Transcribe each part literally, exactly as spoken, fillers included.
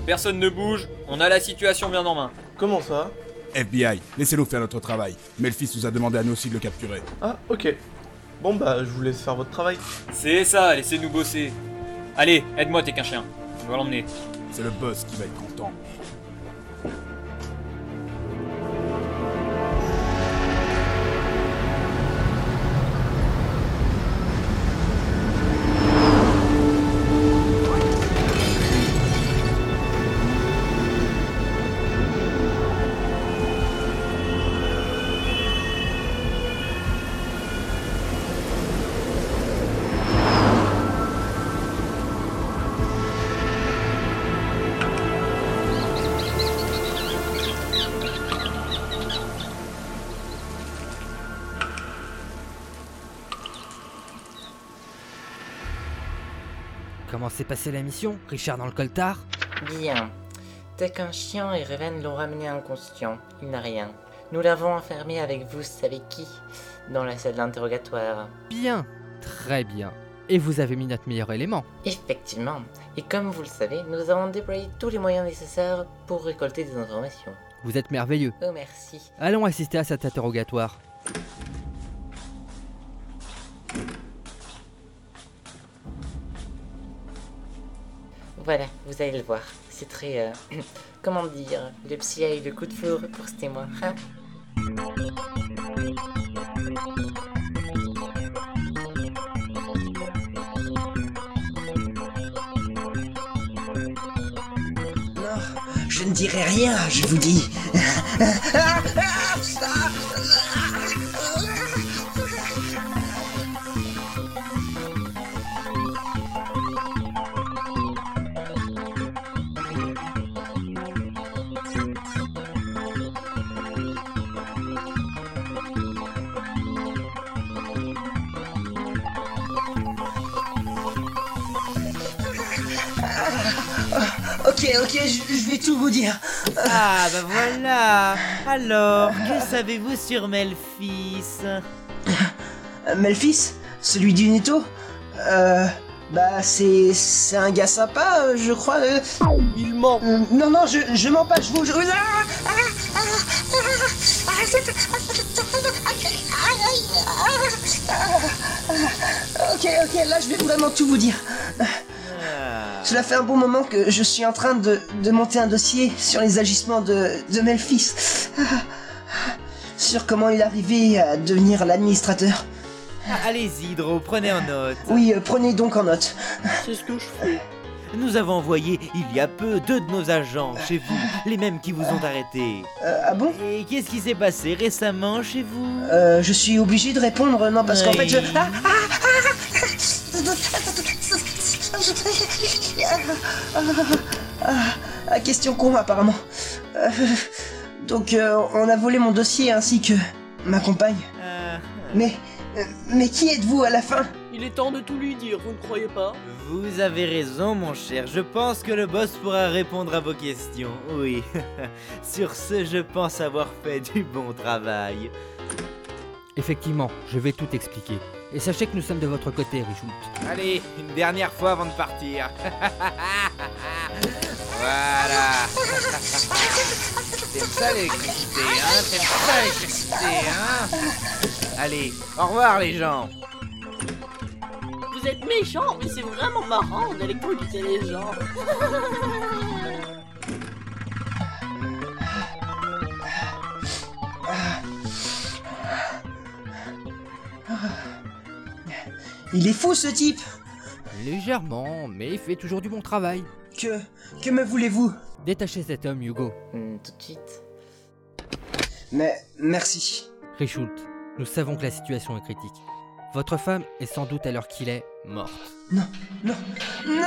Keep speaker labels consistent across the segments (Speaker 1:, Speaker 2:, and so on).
Speaker 1: personne ne bouge, on a la situation bien en main.
Speaker 2: Comment ça?
Speaker 3: F B I, laissez-nous faire notre travail. Memphis nous a demandé à nous aussi de le capturer.
Speaker 2: Ah, ok. Bon bah, je vous laisse faire votre travail.
Speaker 1: C'est ça, laissez-nous bosser. Allez, aide-moi, t'es qu'un chien. On va l'emmener.
Speaker 3: C'est le boss qui va être content.
Speaker 4: Comment s'est passée la mission, Richard dans le coltard?
Speaker 5: Bien. T'es qu'un chien et Raven l'ont ramené inconscient. Il n'a rien. Nous l'avons enfermé avec vous savez qui dans la salle d'interrogatoire.
Speaker 4: Bien, très bien. Et vous avez mis notre meilleur élément.
Speaker 5: Effectivement. Et comme vous le savez, nous avons déployé tous les moyens nécessaires pour récolter des informations.
Speaker 4: Vous êtes merveilleux.
Speaker 5: Oh merci.
Speaker 4: Allons assister à cet interrogatoire.
Speaker 5: Voilà, vous allez le voir. C'est très... Euh, comment dire? Le psy a eu le coup de foudre pour ce témoin. Hein?
Speaker 6: Non, je ne dirai rien, je vous dis. Ok, ok, je, je vais tout vous dire.
Speaker 7: Ah bah voilà. Alors, que savez-vous sur Memphis?
Speaker 6: Euh, Memphis, celui du Netto, euh, bah c'est c'est un gars sympa, euh, je crois. Euh,
Speaker 2: Il ment.
Speaker 6: euh, non non, je je mens pas, je vous. Je... Ok, ok, là je vais vraiment tout vous dire. Cela fait un bon moment que je suis en train de, de monter un dossier sur les agissements de, de Memphis. Sur comment il est arrivé à devenir l'administrateur.
Speaker 7: Ah, allez-y, Dro, prenez en note.
Speaker 6: Oui, euh, prenez donc en note.
Speaker 2: C'est ce que je fais.
Speaker 7: Nous avons envoyé, il y a peu, deux de nos agents chez vous, les mêmes qui vous ont arrêté.
Speaker 6: Euh, ah bon?
Speaker 7: Et qu'est-ce qui s'est passé récemment chez vous?
Speaker 6: Euh, je suis obligé de répondre, non, parce qu'en fait je...
Speaker 7: Oui.
Speaker 6: Ah, ah, ah, ah, ah, question con, apparemment. Euh, donc, euh, on a volé mon dossier ainsi que ma compagne.
Speaker 7: Euh,
Speaker 6: Mais... euh, mais qui êtes-vous à la fin?
Speaker 2: Il est temps de tout lui dire, vous ne croyez pas?
Speaker 7: Vous avez raison, mon cher. Je pense que le boss pourra répondre à vos questions. Oui. Sur ce, je pense avoir fait du bon travail.
Speaker 4: Effectivement, je vais tout expliquer. Et sachez que nous sommes de votre côté, Richoult.
Speaker 7: Allez, une dernière fois avant de partir. Voilà. T'aimes ça l'électricité, hein? T'aimes ça l'électricité, hein? Allez, au revoir les gens.
Speaker 8: Vous êtes méchants, mais c'est vraiment marrant d'électrocuter les gens.
Speaker 6: Il est fou ce type!
Speaker 4: Légèrement, mais il fait toujours du bon travail.
Speaker 6: Que... que me voulez-vous?
Speaker 4: Détachez cet homme, Hugo.
Speaker 5: Hmm, tout de suite.
Speaker 6: Mais... merci.
Speaker 4: Richoult, nous savons que la situation est critique. Votre femme est sans doute à l'heure qu'il est morte.
Speaker 6: Non, non, non!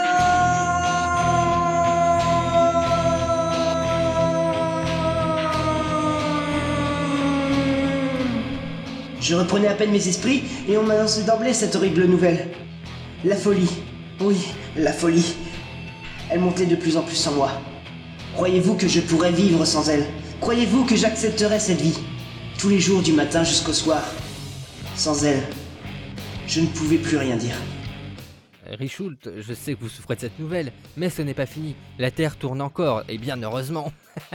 Speaker 6: Je reprenais à peine mes esprits et on m'annonçait d'emblée cette horrible nouvelle. La folie. Oui, la folie. Elle montait de plus en plus en moi. Croyez-vous que je pourrais vivre sans elle? Croyez-vous que j'accepterais cette vie? Tous les jours du matin jusqu'au soir. Sans elle, je ne pouvais plus rien dire.
Speaker 4: Richoult, je sais que vous souffrez de cette nouvelle, mais ce n'est pas fini. La Terre tourne encore, et bien heureusement.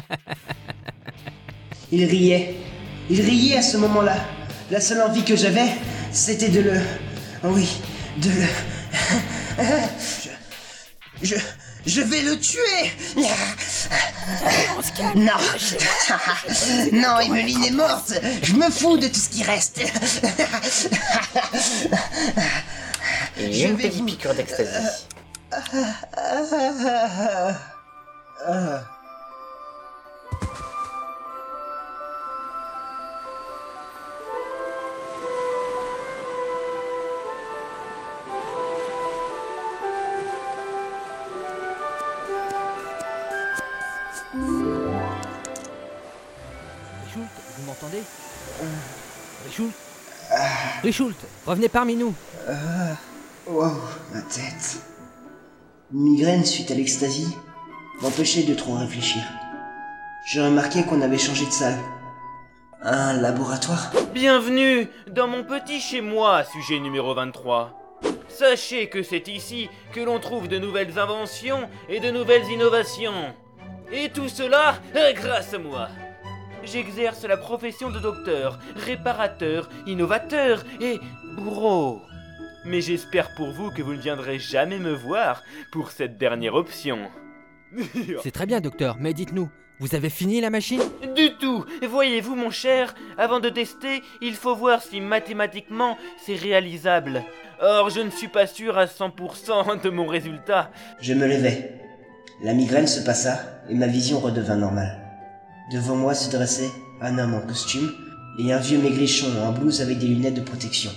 Speaker 6: Il riait. Il riait à ce moment-là. La seule envie que j'avais, c'était de le... Oui, de le... Je... Je... Je vais le tuer. Non. Non, Emeline est morte. Je me fous de tout ce qui reste.
Speaker 5: Et
Speaker 6: Je
Speaker 5: une
Speaker 6: vais
Speaker 5: petite
Speaker 6: vous-
Speaker 5: piqûre d'ecstasy.
Speaker 4: Richoult, vous m'entendez Richoult Richoult, revenez parmi nous.
Speaker 6: Wow, ma tête. Une migraine suite à l'ecstasy m'empêchait de trop réfléchir. J'ai remarqué qu'on avait changé de salle. Un laboratoire.
Speaker 7: Bienvenue dans mon petit chez-moi, sujet numéro vingt-trois. Sachez que c'est ici que l'on trouve de nouvelles inventions et de nouvelles innovations. Et tout cela euh, grâce à moi. J'exerce la profession de docteur, réparateur, innovateur et bourreau. Mais j'espère pour vous que vous ne viendrez jamais me voir pour cette dernière option.
Speaker 4: C'est très bien, docteur, mais dites-nous, vous avez fini la machine?
Speaker 7: Du tout. Voyez-vous, mon cher, avant de tester, il faut voir si mathématiquement c'est réalisable. Or, je ne suis pas sûr à cent pour cent de mon résultat.
Speaker 6: Je me levai. La migraine se passa et ma vision redevint normale. Devant moi se dressait un homme en costume et un vieux maigrichon en blouse avec des lunettes de protection.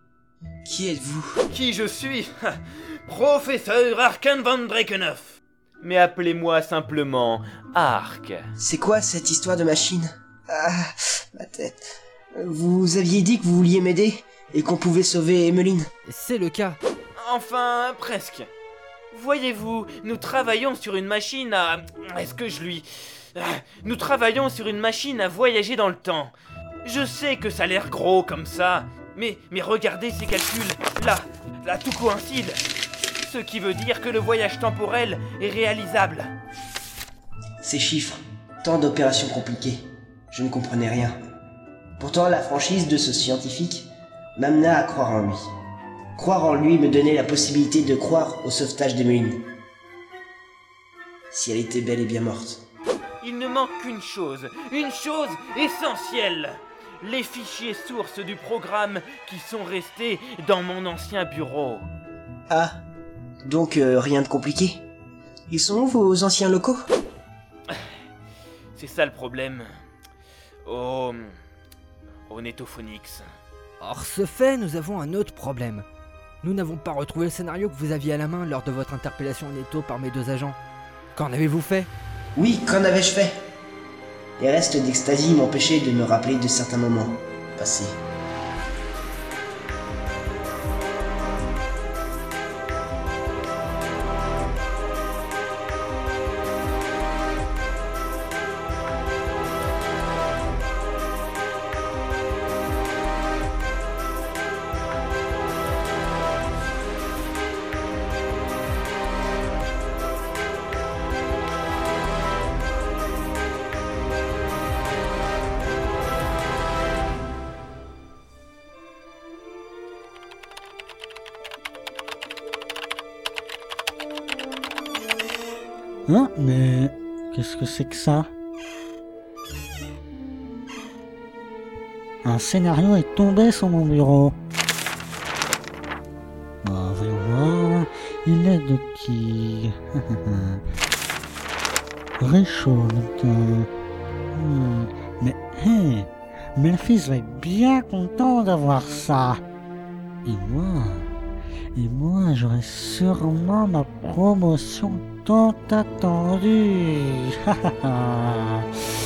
Speaker 6: Qui êtes-vous?
Speaker 7: Qui je suis? Professeur Arkan van Drekenhoff. Mais appelez-moi simplement Ark.
Speaker 6: C'est quoi cette histoire de machine? Ah, ma tête. Vous aviez dit que vous vouliez m'aider et qu'on pouvait sauver Emeline.
Speaker 4: C'est le cas.
Speaker 7: Enfin, presque. Voyez-vous, nous travaillons sur une machine à... Est-ce que je lui... Ah, Nous travaillons sur une machine à voyager dans le temps. Je sais que ça a l'air gros comme ça, mais, mais regardez ces calculs. Là, là, tout coïncide. Ce qui veut dire que le voyage temporel est réalisable.
Speaker 6: Ces chiffres, tant d'opérations compliquées. Je ne comprenais rien. Pourtant, la franchise de ce scientifique m'amena à croire en lui. Croire en lui me donnait la possibilité de croire au sauvetage d'Emeline. Si elle était bel et bien morte.
Speaker 7: Il ne manque qu'une chose, une chose essentielle. Les fichiers sources du programme qui sont restés dans mon ancien bureau.
Speaker 6: Ah, donc euh, rien de compliqué. Ils sont où vos anciens locaux?
Speaker 7: C'est ça le problème. Oh... Au Netophonix.
Speaker 4: Or ce fait, nous avons un autre problème. Nous n'avons pas retrouvé le scénario que vous aviez à la main lors de votre interpellation au Netto par mes deux agents. Qu'en avez-vous fait?
Speaker 6: Oui, qu'en avais-je fait? Les restes d'ecstasy m'empêchaient de me rappeler de certains moments passés.
Speaker 9: Hein? Mais qu'est-ce que c'est que ça? Un scénario est tombé sur mon bureau. Bah, voyons voir. Il est de qui? Richoult. Hmm. Mais, hé, Memphis va être bien content d'avoir ça. Et moi, et moi, j'aurai sûrement ma promotion tant attendue.